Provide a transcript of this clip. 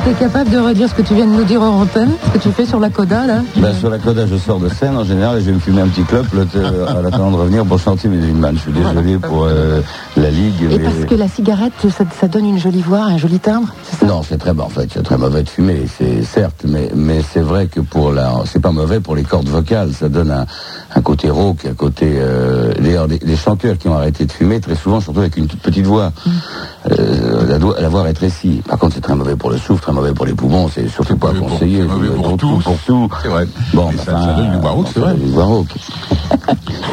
t'es capable de redire ce que tu viens de nous dire en antenne, ce que tu fais sur la Coda, là? Sur la Coda, je sors de scène en général et je vais me fumer un petit clope à l'attendant de revenir pour chanter mes Winman. Je suis désolé pour la Ligue. Et parce que la cigarette, ça donne une jolie voix, un joli timbre, c'est ça? Non, c'est très bon en fait, c'est très mauvais de fumer, c'est certes, mais c'est vrai que c'est pas mauvais pour les cordes vocales, ça donne un côté rauque, un côté... D'ailleurs, les chanteurs qui ont arrêté de fumer, très souvent, surtout avec une toute petite voix, la voix rétrécie. Par contre, c'est très mauvais pour le souffle, très mauvais pour les poumons, c'est surtout pas conseillé. C'est mauvais pour tout. Pour tout. C'est vrai. Bon, mais ça donne une voix rauque, c'est vrai. Une voix rauque.